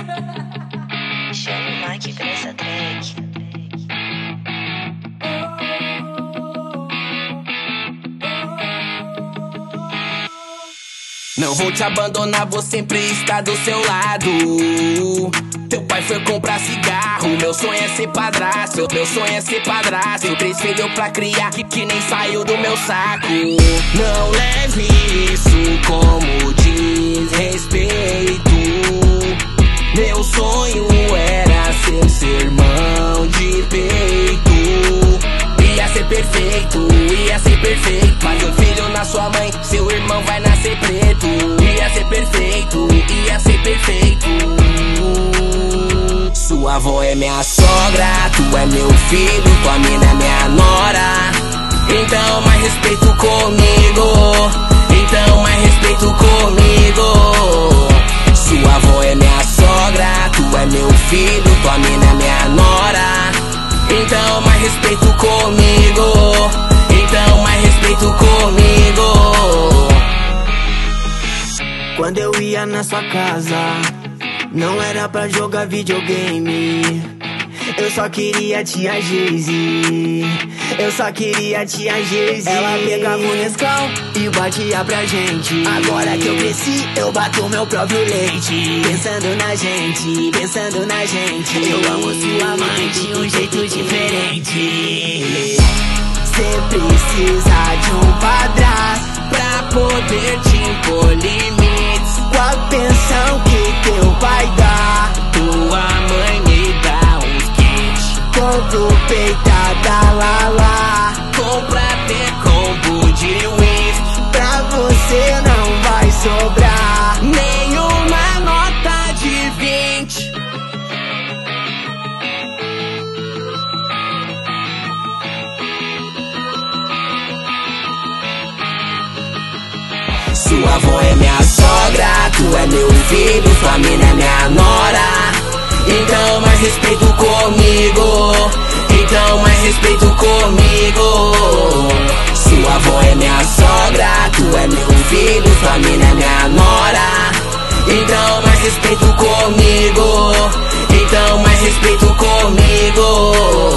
Chama o Mike pra essa track. Não vou te abandonar, vou sempre estar do seu lado. Teu pai foi comprar cigarro, meu sonho é ser padrasto. Meu sonho é ser padrasto. Tenho 3 filhos pra criar que nem saiu do meu saco. Não leve isso como desrespeito. Meu sonho era ser seu irmão de peito. Ia ser perfeito, ia ser perfeito. Mas um filho na sua mãe, seu irmão vai nascer preto. Ia ser perfeito, ia ser perfeito. Sua avó é minha sogra, tu é meu filho, tua mina é minha nora. Então mais respeito comigo, então mais respeito comigo. Sua avó é minha sogra, tu é meu filho, tua mina é minha nora. Então mais respeito comigo, então mais respeito comigo. Quando eu ia na sua casa, não era pra jogar videogame. Eu só queria tia Geise, eu só queria tia Geise. Ela pegava o Nescau e batia pra gente. Agora que eu cresci, eu bato meu próprio leite. Pensando na gente, pensando na gente. Eu amo sua mãe de um jeito diferente. Cê precisa de um padrasto pra poder te impor limites. Com a pensão que teu pai dá, tua mãe me dá uns kits. compro peitada Lala, Compra até combo de whisky. pra você não vai sobrar Nenhuma nota de 20. Sua avó é minha sogra, tu é meu filho, sua mina é minha nora. Então mais respeito comigo, então mais respeito comigo. Sua avó é minha sogra, tu é meu filho, sua mina é minha nora. Então mais respeito comigo, então mais respeito comigo.